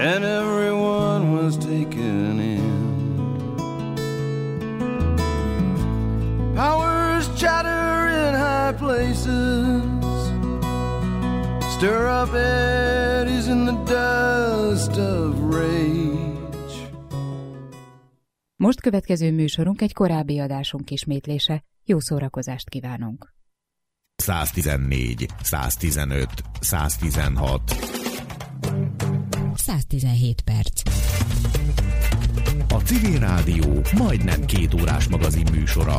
and everyone was taken in. Powers chatter in high places, stir up eddies in the dust of rage. Most következő műsorunk egy korábbi adásunk ismétlése. Jó szórakozást kívánunk! 114, 115, 116 117 perc. A Civil Rádió majdnem 2 órás magazin műsora.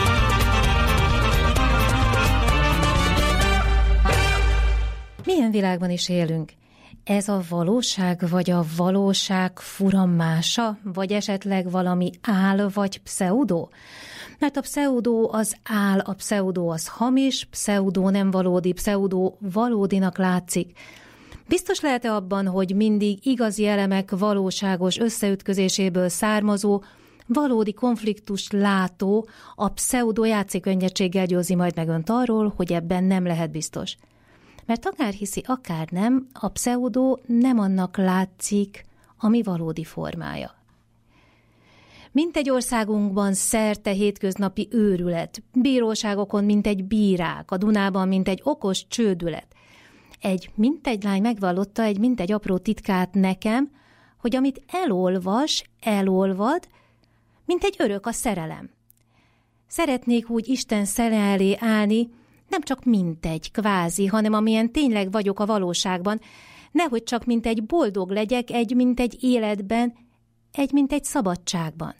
Milyen világban is élünk? Ez a valóság, vagy a valóság fura mása, vagy esetleg valami áll, vagy pseudo? Mert a pseudo az áll, a pseudo az hamis, pseudo nem valódi, pseudo valódinak látszik. Biztos lehet-e abban, hogy mindig igazi elemek valóságos összeütközéséből származó, valódi konfliktust látó, a pseudo játékönnyedséggel győzi majd meg önt arról, hogy ebben nem lehet biztos. Mert akár hiszi, akár nem, a pseudo nem annak látszik, ami valódi formája. Mint egy országunkban szerte hétköznapi őrület, bíróságokon mint egy bírák, a Dunában mint egy okos csődület. Egy mintegy lány megvallotta egy mintegy apró titkát nekem, hogy amit elolvad, mint egy örök a szerelem. Szeretnék úgy Isten szele elé állni, nem csak mintegy, kvázi, hanem amilyen tényleg vagyok a valóságban, nehogy csak mint egy boldog legyek, egy mint egy életben, egy mint egy szabadságban.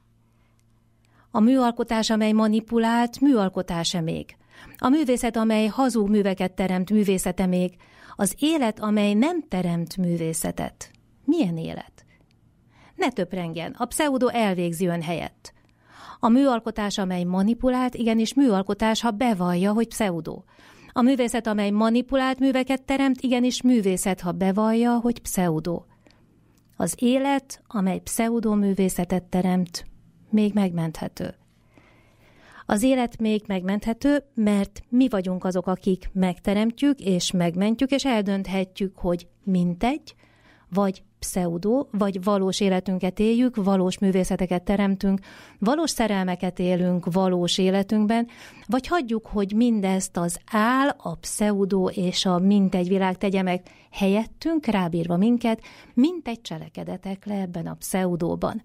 A műalkotás, amely manipulált, műalkotása még. A művészet, amely hazug műveket teremt, művészete még. Az élet, amely nem teremt művészetet. Milyen élet? Ne töprengjen, a pseudo elvégzi ön helyett. A műalkotás, amely manipulált, igenis műalkotás, ha bevallja, hogy pseudo. A művészet, amely manipulált műveket teremt, igenis művészet, ha bevallja, hogy pseudo. Az élet, amely pseudoművészetet teremt, még megmenthető. Az élet még megmenthető, mert mi vagyunk azok, akik megteremtjük és megmentjük, és eldönthetjük, hogy mintegy, vagy pseudo, vagy valós életünket éljük, valós művészeteket teremtünk, valós szerelmeket élünk valós életünkben, vagy hagyjuk, hogy mindezt az áll, a pseudo és a mintegy világ tegye meg helyettünk, rábírva minket, mintegy cselekedetekre ebben a pseudóban.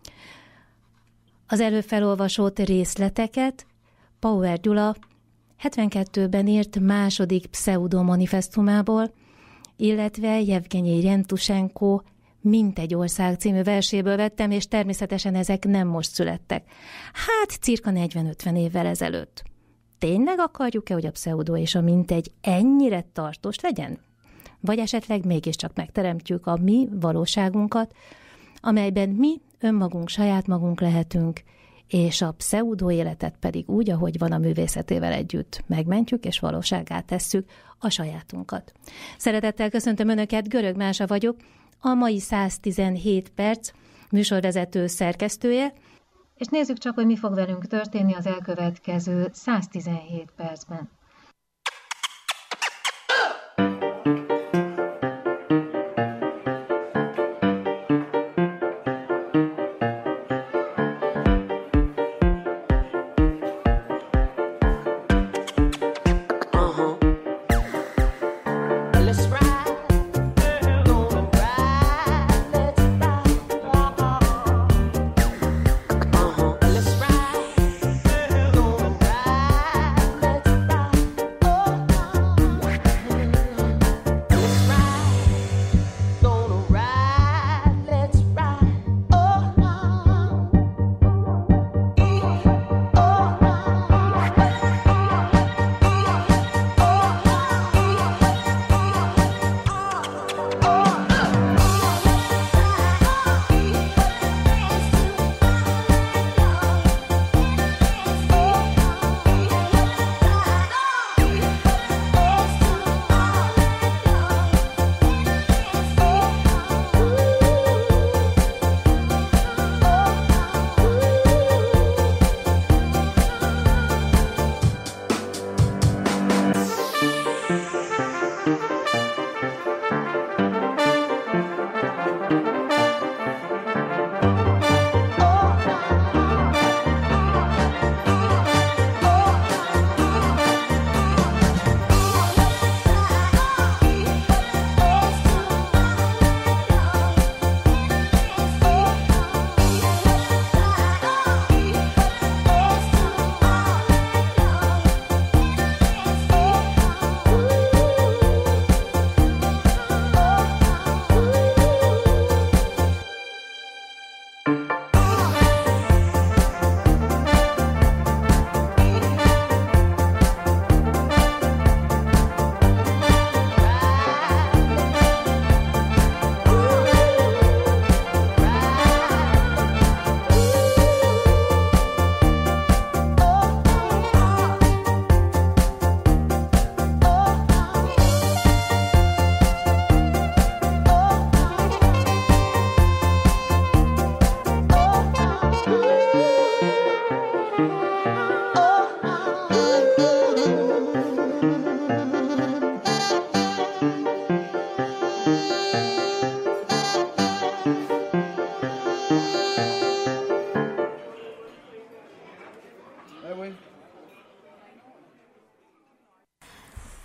Az előbb felolvasott részleteket Pauer Gyula 72-ben írt második pseudomanifesztumából, illetve Jevgenyi Jentusenko Mintegy ország című verséből vettem, és természetesen ezek nem most születtek. Hát cirka 40-50 évvel ezelőtt. Tényleg akarjuk-e, hogy a pseudo és a mintegy ennyire tartós legyen? Vagy esetleg mégiscsak megteremtjük a mi valóságunkat, amelyben mi önmagunk, saját magunk lehetünk, és a pseudo életet pedig úgy, ahogy van a művészetével együtt megmentjük, és valósággá tesszük a sajátunkat. Szeretettel köszöntöm Önöket, Görög Mása vagyok, a mai 117 perc műsorvezető szerkesztője, és nézzük csak, hogy mi fog velünk történni az elkövetkező 117 percben.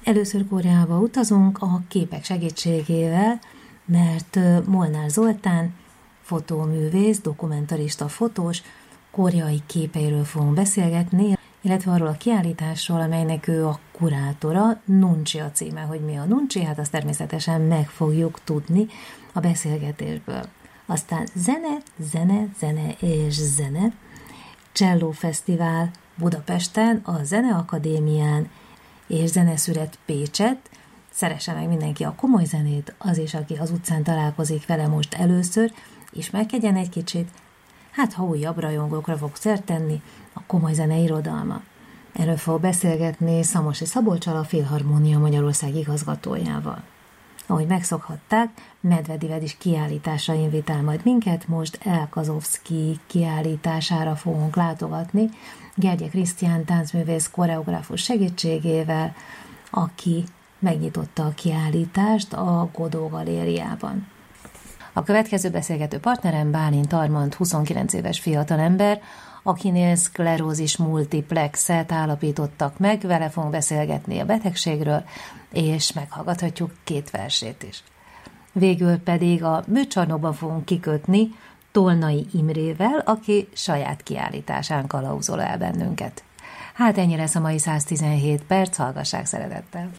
Először Koreába utazunk a képek segítségével, mert Molnár Zoltán, fotóművész, dokumentarista, fotós, koreai képeiről fogunk beszélgetni, illetve arról a kiállításról, amelynek ő a kurátora. Nunci a címe. Hogy mi a Nunci? Hát azt természetesen meg fogjuk tudni a beszélgetésből. Aztán zene és zene. Cello Fesztivál Budapesten, a Zeneakadémián és Zeneszület Pécset. Szeresse meg mindenki a komoly zenét, az is, aki az utcán találkozik vele most először, ismerkedjen egy kicsit, hát ha újabb rajongókra fog szert tenni, a komoly zene irodalma. Erről fog beszélgetni Szamosi Szabolccsal, a Filharmónia Magyarország igazgatójával. Ahogy megszokhatták, Medvedivel is kiállításra invitál majd minket, most Elkazovszky kiállítására fogunk látogatni, Gergye Krisztián táncművész koreográfus segítségével, aki megnyitotta a kiállítást a Godó galériában. A következő beszélgető partnerem Bálint Armand, 29 éves fiatalember, akinél szklerózis multiplexet állapítottak meg, vele fogunk beszélgetni a betegségről, és meghallgathatjuk 2 versét is. Végül pedig a műcsarnokban fogunk kikötni Tolnai Imrével, aki saját kiállításán kalauzol el bennünket. Hát ennyi lesz a mai 117 perc, hallgassák szeretettel!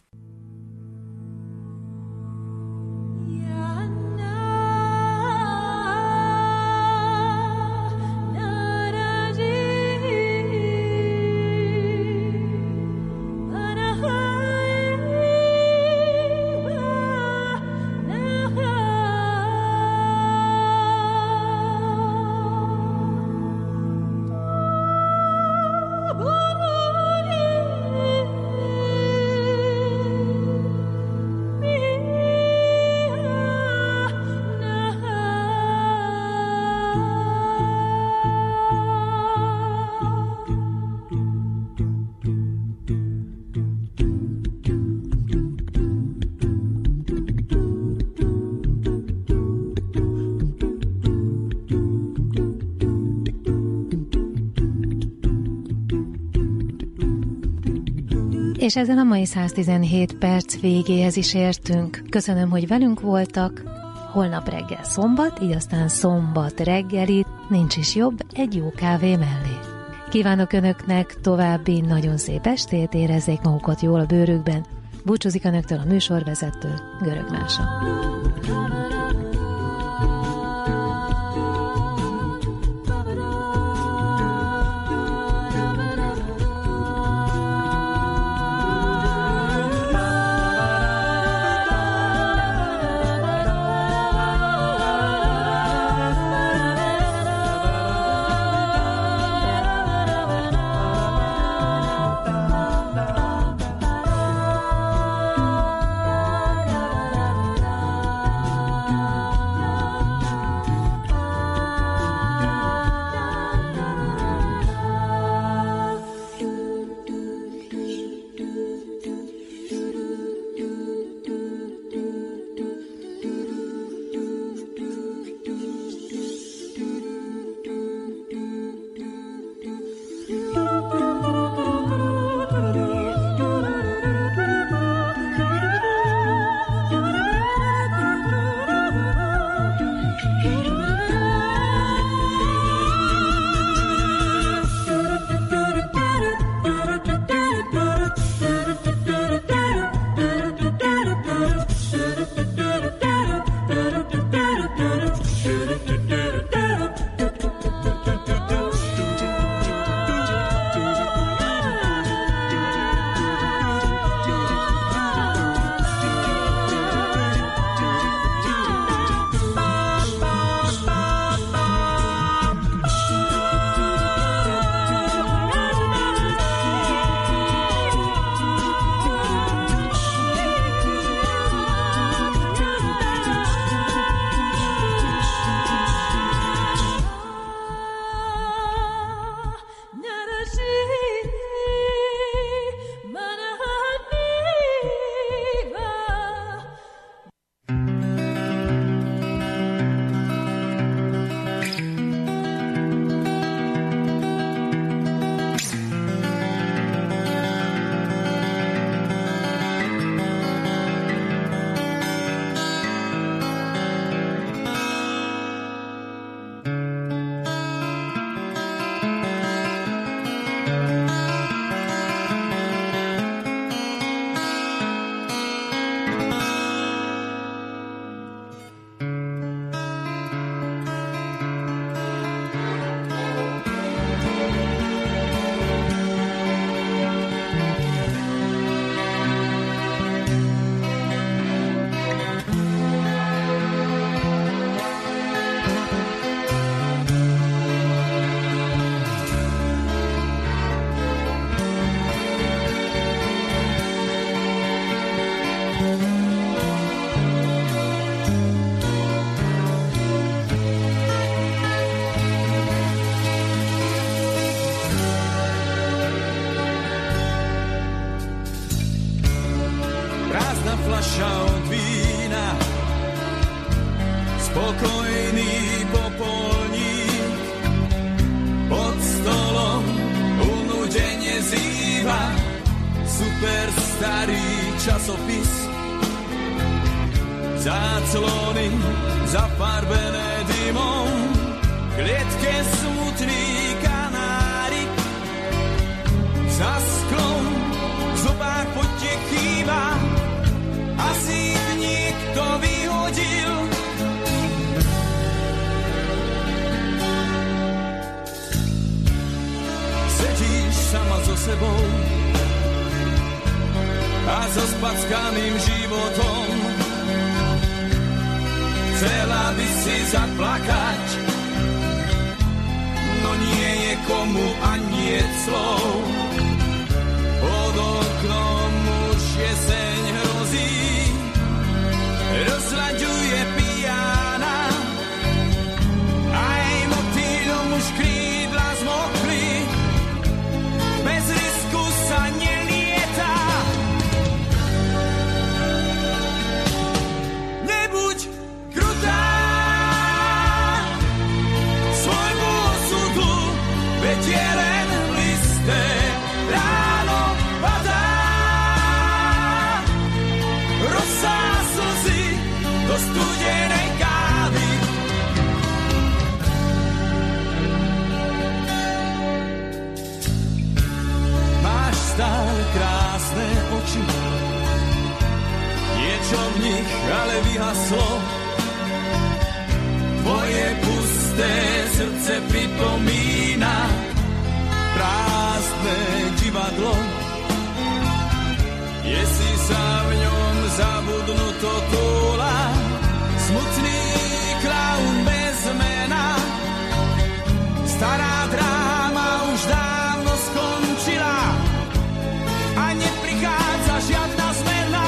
És ezen a mai 117 perc végéhez is értünk. Köszönöm, hogy velünk voltak. Holnap reggel szombat, így aztán szombat reggeli, nincs is jobb egy jó kávé mellé. Kívánok Önöknek további nagyon szép estét, érezzék magukat jól a bőrükben. Búcsúzik Önöktől a műsorvezető, Görög Mása. spokojný popolník, pod stolom unudene zýva super starý časopis. Záclony zafarbené dymom, klietke smutný kanárik. Za sklom zobák potiech chýba, asi ich niekto vyhodil. Sedíš sama so sebou a so spackaným životom. Chcela by si zaplakať, no nie je komu ani je slov. Pod oknom už jeseň hrozí, rozlaďuje pijána, aj motýlom už krídla zmokli, bez risku sa nelieta. Nebuď krutá svojmu osudu, veď je len listé. Ráno padá, rosa slzy do studenej kávy. Máš stále krásne oči, niečo v nich ale vyhaslo. Tvoje pusté srdce pripomína prázdne divadlo. Jestli sa v ňom zabudnuto túla, smutný klaun bez mena. Stará dráma už dávno skončila a neprichádza žiadna zmena.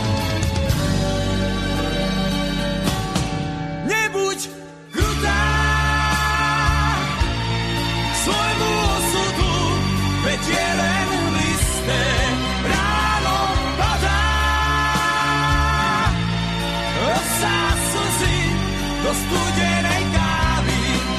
Nebuď krutá svojmu osudu, veď je len listé. Ráno padá, rosa slzy do studenej kávy.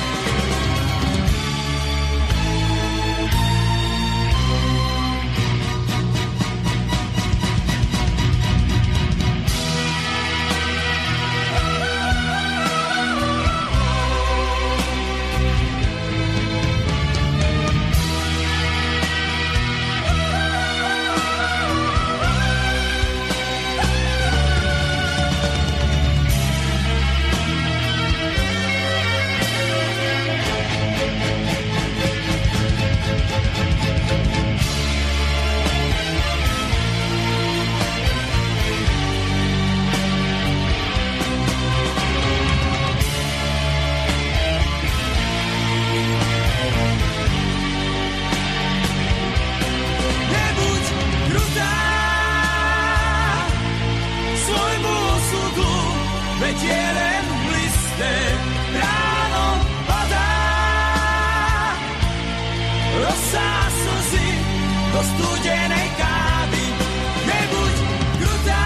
Studenej kávy, nebuď krutá.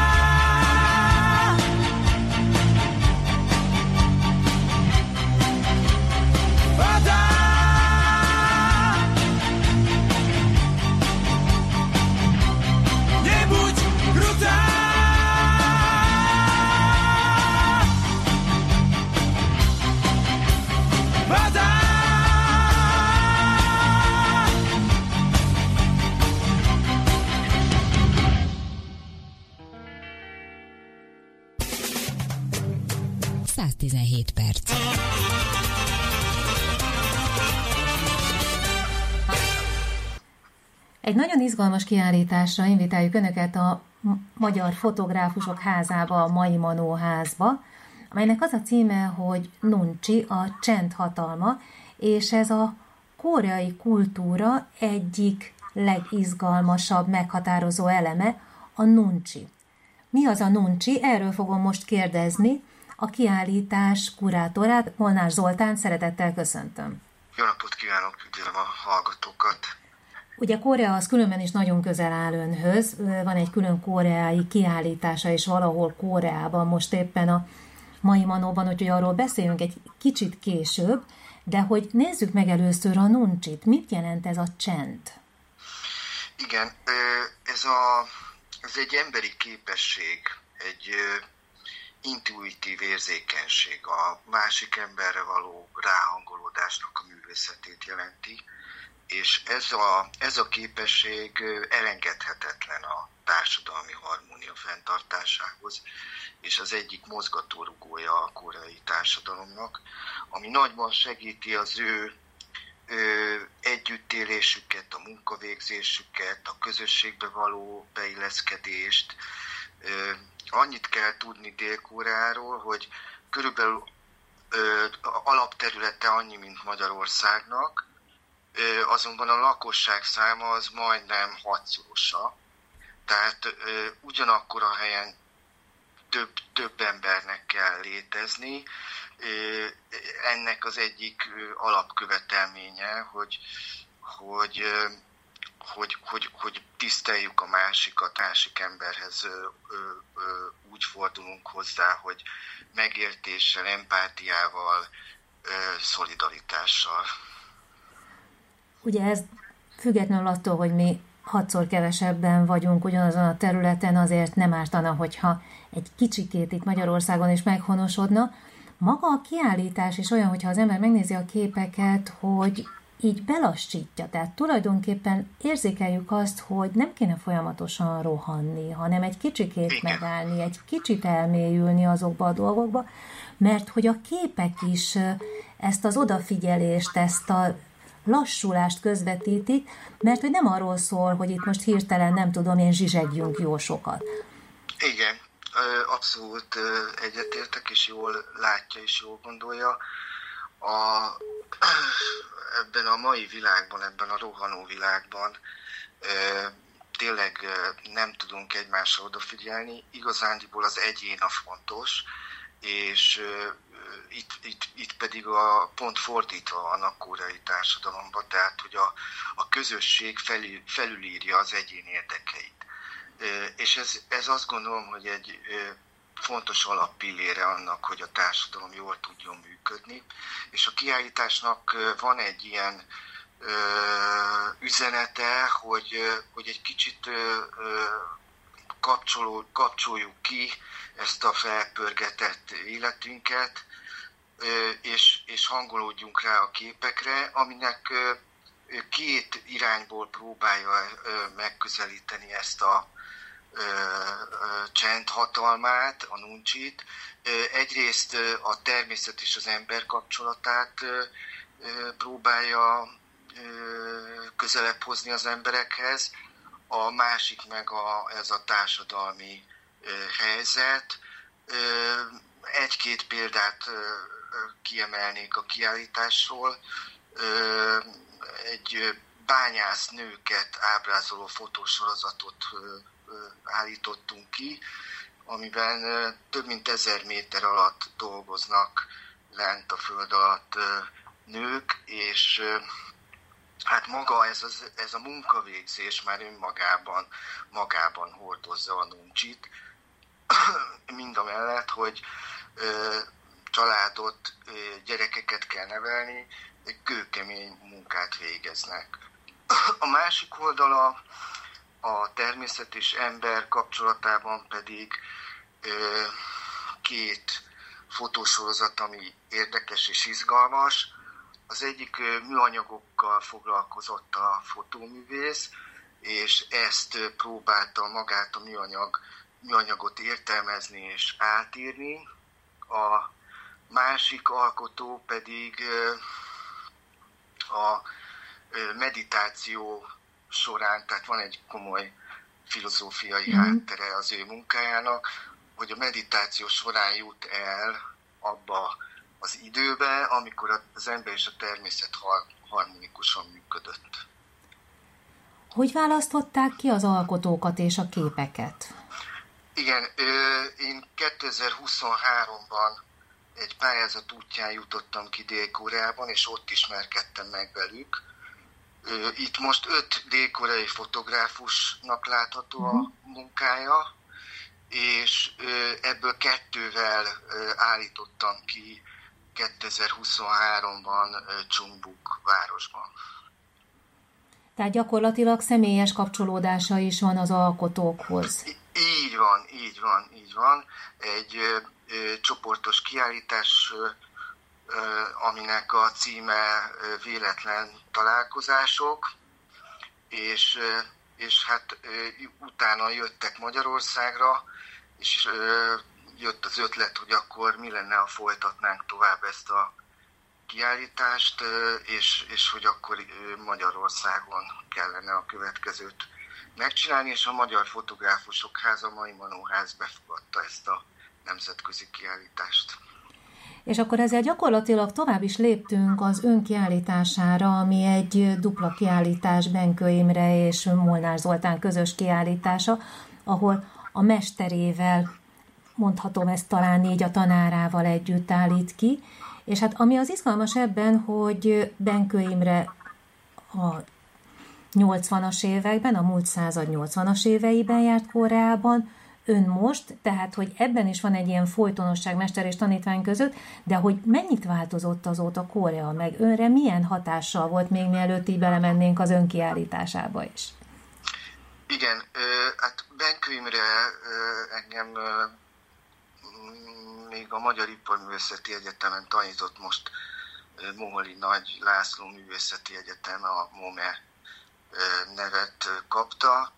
Padá, nebuď krutá. Padá. Perc. Egy nagyon izgalmas kiállításra invitáljuk Önöket a Magyar Fotográfusok Házába, a Mai Manó házba, amelynek az a címe, hogy Nunchi, a csend hatalma, és ez a koreai kultúra egyik legizgalmasabb, meghatározó eleme, a nunchi. Mi az a nunchi? Erről fogom most kérdezni a kiállítás kurátorát, Molnár Zoltán, szeretettel köszöntöm. Jó napot kívánok, üdvözlöm a hallgatókat! Ugye Korea az különben is nagyon közel áll Önhöz, van egy külön koreai kiállítása is valahol Koreában, most éppen mai manóban, úgyhogy arról beszélünk egy kicsit később, de hogy nézzük meg először a nuncsit. Mit jelent ez a csend? Igen, ez egy emberi képesség, egy intuitiv érzékenység, a másik emberre való ráhangolódásnak a művészetét jelenti, és ez a képesség elengedhetetlen a társadalmi harmónia fenntartásához, és az egyik mozgatórugója a koreai társadalomnak, ami nagyban segíti az ő együttélésüket, a munkavégzésüket, a közösségbe való beilleszkedést. Annyit kell tudni Dél-Koreáról, hogy körülbelül alapterülete annyi, mint Magyarországnak, azonban a lakosság száma az majdnem 6-szorosa. Tehát ugyanakkor a helyen több embernek kell létezni. Ennek az egyik alapkövetelménye, hogy tiszteljük a másikat, másik emberhez úgy fordulunk hozzá, hogy megértéssel, empátiával, szolidaritással. Ugye ez függetlenül attól, hogy mi 6-szor kevesebben vagyunk ugyanazon a területen, azért nem ártana, hogyha egy kicsikét itt Magyarországon is meghonosodna. Maga a kiállítás is olyan, hogyha az ember megnézi a képeket, hogy így belassítja. Tehát tulajdonképpen érzékeljük azt, hogy nem kéne folyamatosan rohanni, hanem egy kicsikét megállni, egy kicsit elmélyülni azokba a dolgokba, mert hogy a képek is ezt az odafigyelést, ezt a lassulást közvetítik, mert hogy nem arról szól, hogy itt most hirtelen, nem tudom én, zsizsegjünk jó sokat. Igen, abszolút egyetértek, és jól látja, és jól gondolja. Ebben a mai világban, ebben a rohanó világban tényleg nem tudunk egymásra odafigyelni. Igazándiból az egyén a fontos, és itt pedig pont fordítva van a koreai társadalomban, tehát hogy a közösség felülírja az egyén érdekeit. És ez azt gondolom, hogy egy fontos alappillére annak, hogy a társadalom jól tudjon működni. És a kiállításnak van egy ilyen üzenete, hogy egy kicsit kapcsoljuk ki ezt a felpörgetett életünket, és hangolódjunk rá a képekre, aminek két irányból próbálja megközelíteni ezt a csend hatalmát, a nuncsit. Egyrészt a természet és az ember kapcsolatát próbálja közelebb hozni az emberekhez, a másik meg ez a társadalmi helyzet. Egy-két példát kiemelnék a kiállításról. Egy bányász nőket ábrázoló fotósorozatot állítottunk ki, amiben több mint 1000 méter alatt dolgoznak lent a föld alatt nők, és hát maga ez a munkavégzés már magában hordozza a nuncsit, mindamellett, hogy családot, gyerekeket kell nevelni, egy kőkemény munkát végeznek. A másik oldala a természet és ember kapcsolatában pedig két fotósorozat, ami érdekes és izgalmas. Az egyik műanyagokkal foglalkozott a fotóművész, és ezt próbálta magát a műanyagot értelmezni és átírni. A másik alkotó pedig a meditáció során, tehát van egy komoly filozófiai háttere az ő munkájának, hogy a meditáció során jut el abba az időbe, amikor az ember és a természet harmonikusan működött. Hogy választották ki az alkotókat és a képeket? Igen, én 2023-ban egy pályázat útján jutottam ki Dél-Koreában, és ott ismerkedtem meg velük. Itt most 5 dél-koreai fotográfusnak látható a munkája, és ebből 2-vel állítottam ki 2023-ban Chungbuk városban. Tehát gyakorlatilag személyes kapcsolódása is van az alkotókhoz. Így van. Egy csoportos kiállítás, aminek a címe Véletlen találkozások, és hát utána jöttek Magyarországra, és jött az ötlet, hogy akkor mi lenne, ha folytatnánk tovább ezt a kiállítást, és hogy akkor Magyarországon kellene a következőt megcsinálni, és a Magyar Fotográfusok Háza, a Mai Manóház befogadta ezt a nemzetközi kiállítást. És akkor ezzel gyakorlatilag tovább is léptünk az ön kiállítására, ami egy dupla kiállítás, Benkő Imre és Molnár Zoltán közös kiállítása, ahol a mesterével, mondhatom ezt talán így, a tanárával együtt állít ki. És hát ami az izgalmas ebben, hogy Benkő Imre a 80-as években, a múlt század 80-as éveiben járt Koreában, ön most, tehát, hogy ebben is van egy ilyen folytonosság mester és tanítvány között, de hogy mennyit változott azóta Korea, meg önre milyen hatással volt, még mielőtt így belemennénk az ön kiállításába is? Igen, hát Benkő Imre engem még a Magyar Iparművészeti Egyetemen tanított, most Moholi Nagy László Művészeti Egyetem, a MOME nevet kapta.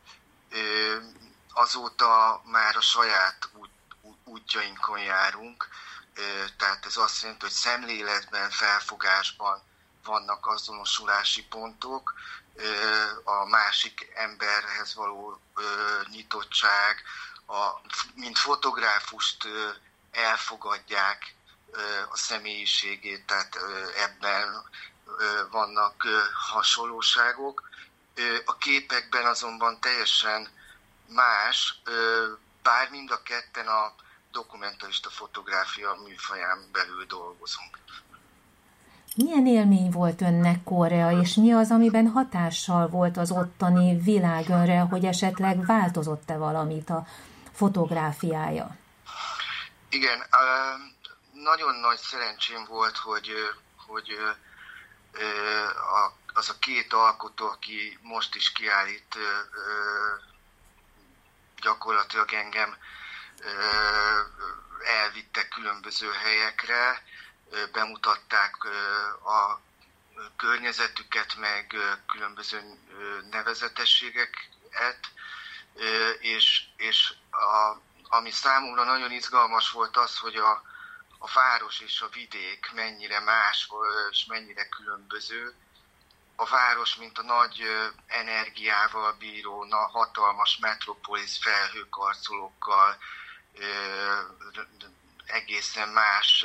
Azóta már a saját útjainkon járunk, tehát ez azt jelenti, hogy szemléletben, felfogásban vannak azonosulási pontok, a másik emberhez való nyitottság, mint fotográfust elfogadják a személyiségét, tehát ebben vannak hasonlóságok. A képekben azonban teljesen más, bár mind a ketten a dokumentarista fotográfia műfaján belül dolgozunk. Milyen élmény volt önnek Korea, és mi az, amiben hatással volt az ottani világ önre, hogy esetleg változott-e valamit a fotográfiája? Igen, nagyon nagy szerencsém volt, hogy az a két alkotó, aki most is kiállít, gyakorlatilag engem elvittek különböző helyekre, bemutatták a környezetüket, meg különböző nevezetességeket, és ami számomra nagyon izgalmas volt az, hogy a város és a vidék mennyire más és mennyire különböző. A város, mint a nagy energiával bíró, hatalmas metropolis felhőkarcolókkal, egészen más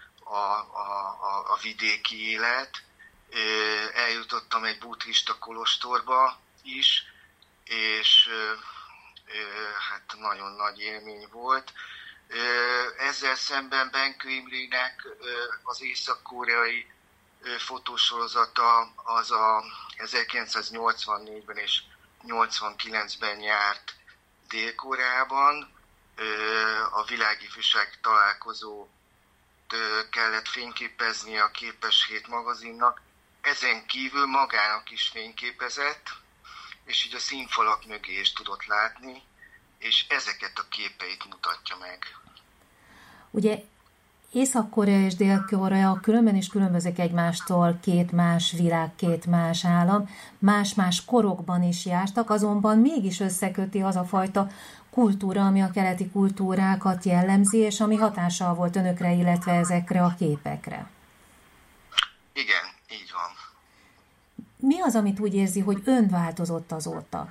a vidéki élet. Eljutottam egy buddhista kolostorba is, és hát nagyon nagy élmény volt. Ezzel szemben Benkő Imrének az észak-koreai fotósorozata az a 1984-ben és 89-ben járt Dél-Koreában. A világifjúság találkozót kellett fényképezni a Képes Hét magazinnak. Ezen kívül magának is fényképezett, és így a színfalak mögé is tudott látni, és ezeket a képeit mutatja meg. Ugye Észak-Korea és Dél-Korea különben is különbözik egymástól, két más világ, két más állam, más-más korokban is jártak, azonban mégis összeköti az a fajta kultúra, ami a keleti kultúrákat jellemzi, és ami hatással volt önökre, illetve ezekre a képekre. Igen, így van. Mi az, amit úgy érzi, hogy ön változott azóta?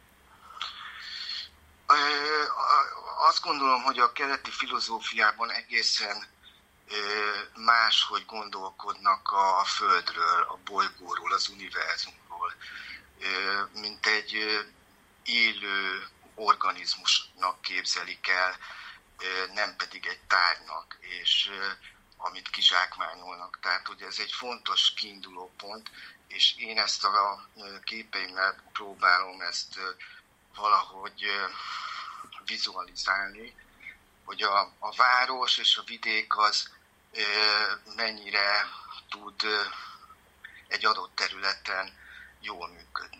Azt gondolom, hogy a keleti filozófiában egészen máshogy gondolkodnak a Földről, a bolygóról, az univerzumról, mint egy élő organizmusnak képzelik el, nem pedig egy tárgynak, és amit kizsákmányolnak. Tehát ugye ez egy fontos kiinduló pont, és én ezt a képeimmel próbálom ezt valahogy vizualizálni, hogy a város és a vidék az mennyire tud egy adott területen jól működni.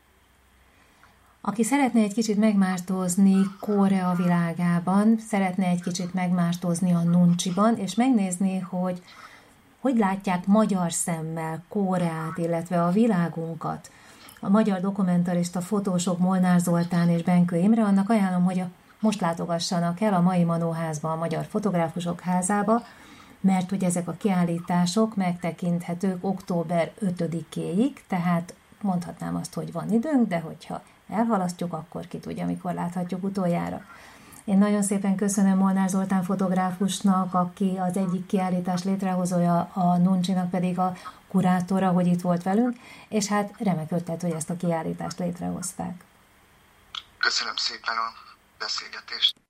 Aki szeretne egy kicsit megmártózni Korea világában, szeretne egy kicsit megmártózni a Nuncsiban, és megnézni, hogy látják magyar szemmel Koreát, illetve a világunkat, a magyar dokumentarista fotósok Molnár Zoltán és Benkő Imre, annak ajánlom, hogy most látogassanak el a Mai Manóházba, a Magyar Fotográfusok Házába, mert hogy ezek a kiállítások megtekinthetők október 5-éig, tehát mondhatnám azt, hogy van időnk, de hogyha elhalasztjuk, akkor ki tudja, mikor láthatjuk utoljára. Én nagyon szépen köszönöm Molnár Zoltán fotográfusnak, aki az egyik kiállítás létrehozója, a Nuncsinak pedig a kurátora, hogy itt volt velünk, és hát remek ötlet, hogy ezt a kiállítást létrehozták. Köszönöm szépen a beszélgetést.